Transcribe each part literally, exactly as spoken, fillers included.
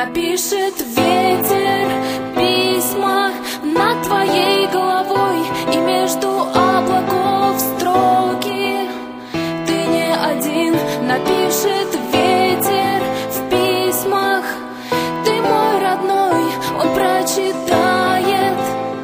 Напишет ветер письма над твоей головой, и между облаков строки. Ты не один. Напишет ветер в письмах, ты мой родной, он прочитает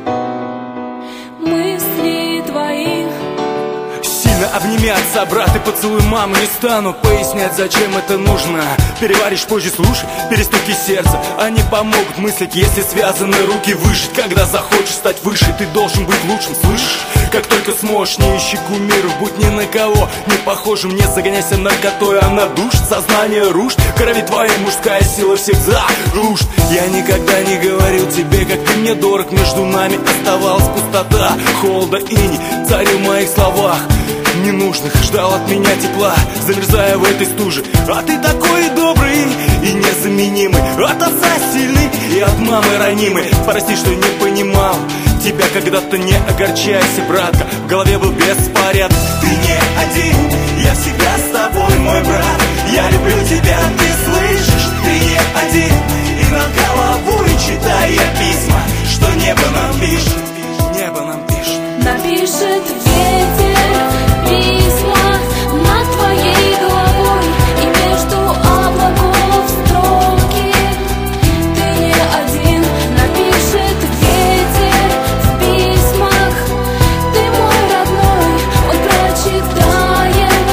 мысли твои. Обними отца, брат, и поцелуй маму. Не стану пояснять, зачем это нужно. Переваришь позже, слушай, перестуки сердца. Они помогут мыслить, если связаны руки. Выжить, когда захочешь стать выше. Ты должен быть лучшим, слышишь? Как только сможешь, не ищи кумиров, будь ни на кого не похожим, не загоняйся наркотой. Она душит, сознание рушит, в крови твоей мужская сила всех зарушит. Я никогда не говорил тебе, как ты мне дорог. Между нами оставалась пустота, холода, иней царил в моих словах ненужных, ждал от меня тепла, замерзая в этой стуже. А ты такой добрый и незаменимый, от отца сильный и от мамы ранимый. Прости, что не понимал тебя когда-то, не огорчайся, братка, в голове был беспорядок. Ты не один, я всегда с тобой, мой брат. Я люблю тебя, ты слышишь? Ты не один, и над головой читаю я письма, что небо нам пишет, небо нам пишет. Напишет ветер письма над твоей головой, и между облаков строки. Ты не один. Напишет ветер в письмах, ты мой родной, он прочитает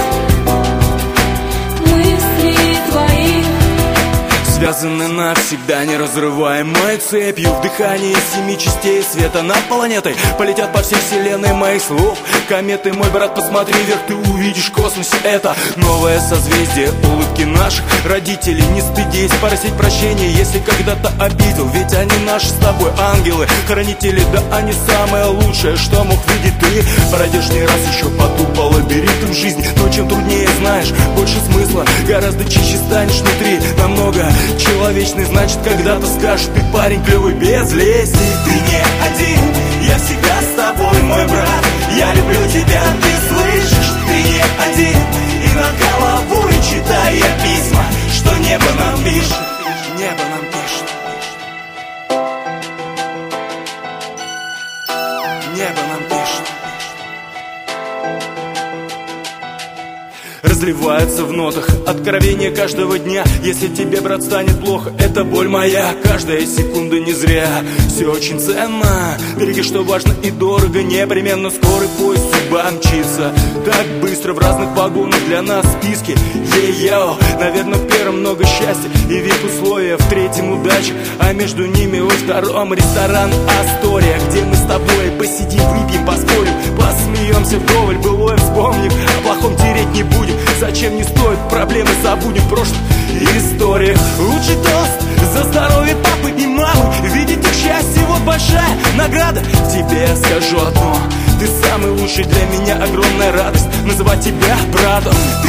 мысли твои. Связаны навсегда неразрываемой цепью, в дыхании семи частей света над планетой полетят по всей вселенной моих слов кометы. Мой брат, посмотри вверх, ты увидишь в космосе это новое созвездие улыбки наших родителей. Не стыдись просить прощения, если когда-то обидел, ведь они наши с тобой ангелы, хранители, да они самое лучшее, что мог видеть ты. Пройдешь не раз еще по тупо лабиринтам жизни, но чем труднее знаешь, больше смысла, гораздо чище станешь внутри, намного человечный. Значит, когда-то скажешь, ты парень клевый без лести. Ты не один, я всегда с тобой, мой брат. Я люблю тебя, ты слышишь? Ты не один, и над головой читаю я письма, что небо нам пишет, небо нам пишет, небо нам пишет. Разливается в нотах откровение каждого дня. Если тебе, брат, станет плохо, это боль моя. Каждая секунда не зря, все очень ценно. Береги, что важно и дорого, непременно скорый поезд судьба мчится так быстро в разных вагонах для нас списки. Е-йо, наверное, в первом много счастья и вип-условия, в третьем удача, а между ними во втором ресторан Астория, где мы с тобой посидим, выпьем, поспорим, посмеемся вдоволь, былое вспомним, о плохом тереть не будем. Зачем не стоит, проблемы забудем в прошлых историях. Лучший тост за здоровье папы и мамы, видеть их счастье, вот большая награда. Тебе скажу одно, ты самый лучший, для меня огромная радость называть тебя братом.